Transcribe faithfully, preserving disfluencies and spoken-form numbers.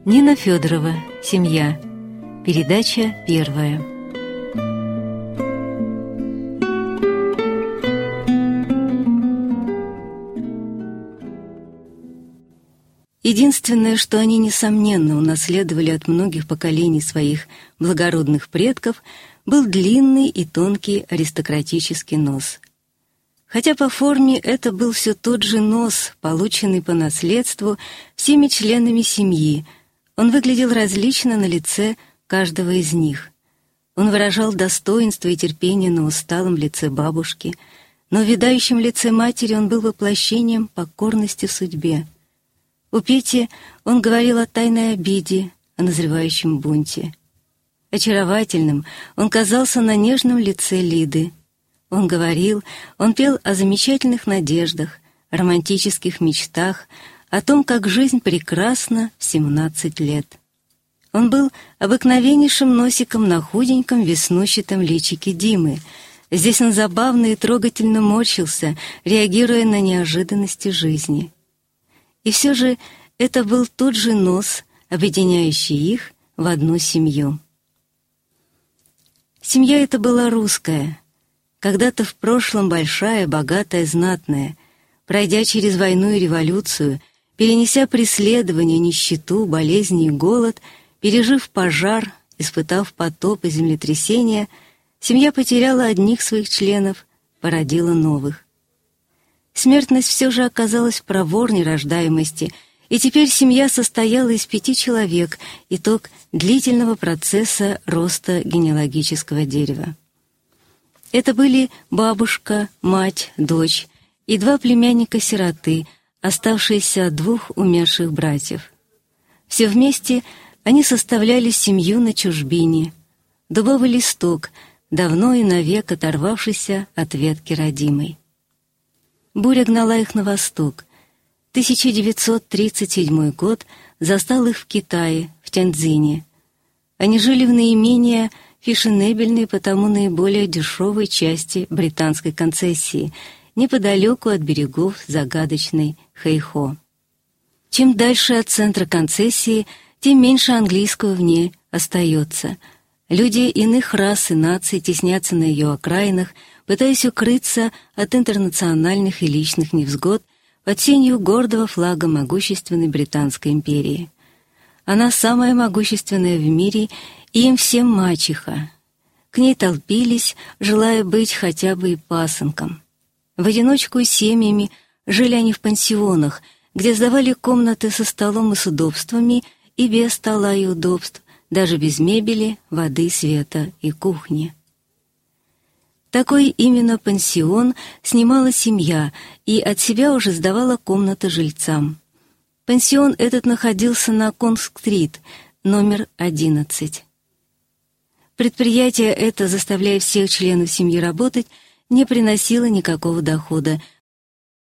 Нина Федорова. Семья. Передача первая. Единственное, что они, несомненно, унаследовали от многих поколений своих благородных предков, был длинный и тонкий аристократический нос. Хотя по форме это был все тот же нос, полученный по наследству всеми членами семьи, он выглядел различно на лице каждого из них. Он выражал достоинство и терпение на усталом лице бабушки, но в видающем лице матери он был воплощением покорности судьбе. У Пети он говорил о тайной обиде, о назревающем бунте. Очаровательным он казался на нежном лице Лиды. Он говорил, он пел о замечательных надеждах, романтических мечтах, о том, как жизнь прекрасна в семнадцать лет. Он был обыкновеннейшим носиком на худеньком веснущатом личике Димы. Здесь он забавно и трогательно морщился, реагируя на неожиданности жизни. И все же это был тот же нос, объединяющий их в одну семью. Семья эта была русская, когда-то в прошлом большая, богатая, знатная, пройдя через войну и революцию, перенеся преследование, нищету, болезни и голод, пережив пожар, испытав потоп и землетрясение, семья потеряла одних своих членов, породила новых. Смертность все же оказалась проворней рождаемости, и теперь семья состояла из пяти человек, итог длительного процесса роста генеалогического дерева. Это были бабушка, мать, дочь и два племянника-сироты, оставшиеся от двух умерших братьев. Все вместе они составляли семью на чужбине, дубовый листок, давно и навек оторвавшийся от ветки родимой. Буря гнала их на восток. тысяча девятьсот тридцать седьмой год застал их в Китае, в Тяньцзине. Они жили в наименее фешенебельной, потому наиболее дешевой части британской концессии, неподалеку от берегов загадочной Хэйхо. Чем дальше от центра концессии, тем меньше английского в ней остается. Люди иных рас и наций теснятся на ее окраинах, пытаясь укрыться от интернациональных и личных невзгод под сенью гордого флага могущественной Британской империи. Она самая могущественная в мире, и им всем мачеха. К ней толпились, желая быть хотя бы и пасынком. В одиночку и семьями жили они в пансионах, где сдавали комнаты со столом и с удобствами, и без стола и удобств, даже без мебели, воды, света и кухни. Такой именно пансион снимала семья и от себя уже сдавала комнаты жильцам. Пансион этот находился на Конг-стрит, номер одиннадцать. Предприятие это, заставляя всех членов семьи работать, не приносило никакого дохода,